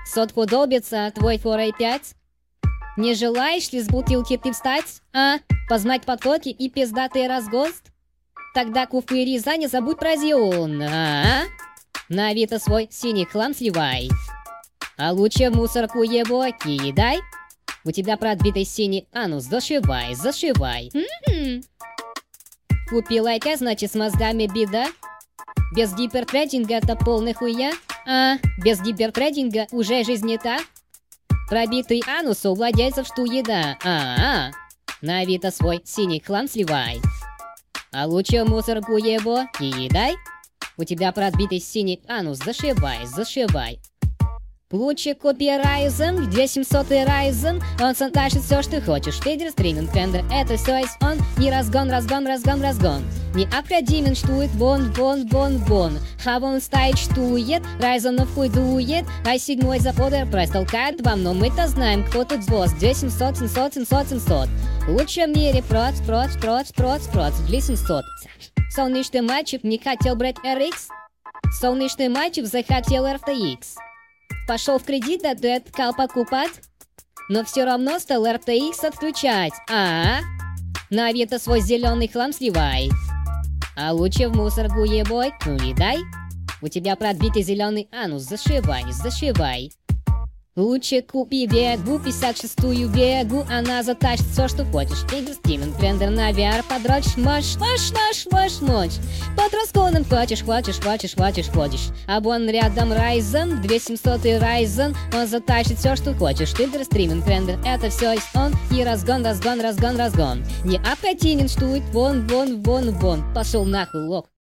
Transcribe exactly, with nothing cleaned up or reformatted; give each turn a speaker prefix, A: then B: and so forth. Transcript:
A: Сотку долбится, твой форей пять. Не желаешь ли с бутылки ты встать, а? Познать подходки и пиздатый разгост? Тогда куфыри за не забудь про зион, а? На Авито свой синий хлам сливай. А лучше в мусорку его кидай. У тебя продбитый синий анус, зашивай, зашивай. М-м-м. Купил лайка, значит с мозгами беда. Без гипертрейдинга это полный хуя. А, без гипертрейдинга уже жизнь не та. Пробитый анус у владельцев что еда. А-а-а. На Авито свой синий хлам сливай. А лучше в мусорку его кидай. У тебя продбитый синий анус, зашивай, зашивай. Лучше купи Ryzen, где семьсот Ryzen. Он сам тащит все, что хочешь. Федер, стриминг, трендер, это все есть он. Не разгон, разгон, разгон, разгон. Необходимен штует, вон, вон, вон, вон. А вон стоит штует, Ryzen хуй дует. ай семь за подер прайс толкает вам, но мы-то знаем, кто тут босс. Где семьсот, семьсот, семьсот, семьсот. Лучше в мире проц, проц, проц, проц, проц. Для семьсот. Солнечный мальчик не хотел брать эр икс. Солнечный мальчик захотел эр ти икс. Пошел в кредит, да ты откал покупать. Но все равно стал эр ти икс отключать. А, -а, -а. На Авито свой зеленый хлам сливай. А лучше в мусорку его кидай. У тебя продбитый зеленый анус, зашивай, зашивай. Лучше купи Вегу, пятьдесят шестую Вегу, она затащит все, что хочешь. Игр, стриминг, трендер, на ви ар подрочишь, можешь, можешь, можешь, можешь, можешь. Под расконом хочешь, хочешь, хочешь, хочешь, хочешь. А вон рядом Ryzen, две семьсот Ryzen, он затащит все, что хочешь. Игр, стриминг, трендер, это все есть он. И разгон, разгон, разгон, разгон. Не обходинен штует, вон, вон, вон, вон. Пошел нахуй, лох.